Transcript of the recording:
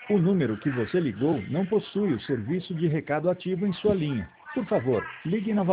O número que você ligou não possui o serviço de recado ativo em sua linha. Por favor, ligue novamente.